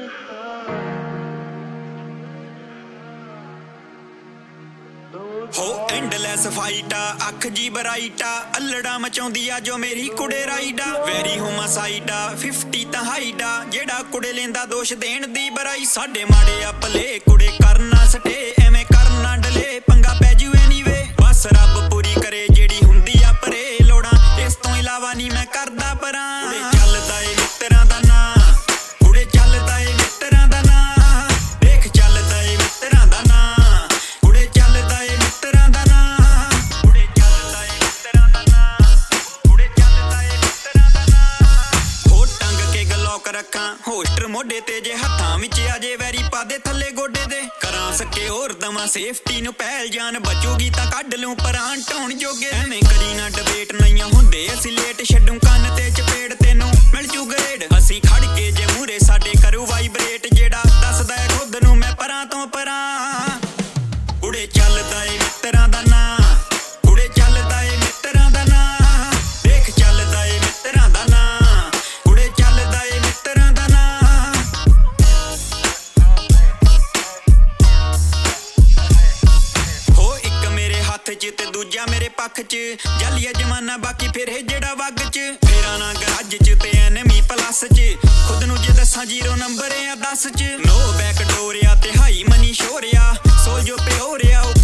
हो एंडलैस फाइटा अख जी बराइटा अल्लड़ा मचाउंदी आ जो मेरी कुड़े राइडा वेरी होमा साइडा 50 ता हाइडा जेड़ा कुड़े लेंदा दोष देण दी बराई साडे माड़े अपले कुड़े करना सटे एवें करना डले पंगा पै जू एनीवे बस रब पूरी करे जेड़ी हुंदी आ परे लोड़ा इस तो इलावा नहीं मैं करदा परां चलदा ए मित्तरां दा नां कुड़े चलदा ए मित्तरां दा नां देख चलदा ए मित्तरां दा नां कुड़े चलदा ए मित्तरां दा नां कुड़े चलदा ए मित्तरां दा नां कुड़े चलदा ए मित्तरां दा नां हो टंग के गलौक रखां होस्टर मोढे ते जे हत्थां विच अजे वैरी पादे थल्ले गोडे दे करां सके होर दवां सेफ्टी नूं पहल जान बचूगी तां कढ लूं परां ढाउण जोगे एवें करी ना डिबेट नहीं हुंदे असीं लेट छड्डूं कंन ते चपेड़ तैनूं मिल जू ग्रेड असीं खड़ के जे मूरे साडे करू वाइब्रेट जेड़ा दसदा है खुद नूं मैं परां तो परां कुड़े चलदा ए मित्तरां दा नां कुड़े चलदा ए मित्तरां दा नां देख चलदा ए मित्तरां दा नां कुड़े चलदा ए मित्तरां दा नां हो इक मेरे हत्थ च ते दूजा मेरे पक्ष च जालिया जमाना बाकी फिर हे जेड़ा वग च फेरा ना गराज च ते एनमी प्लस च खुद नूं जे दसां 0 नंबर आ 10 च नो बैक डोर आ ते हाई मनी शोर आ सोल जो पे हो रिया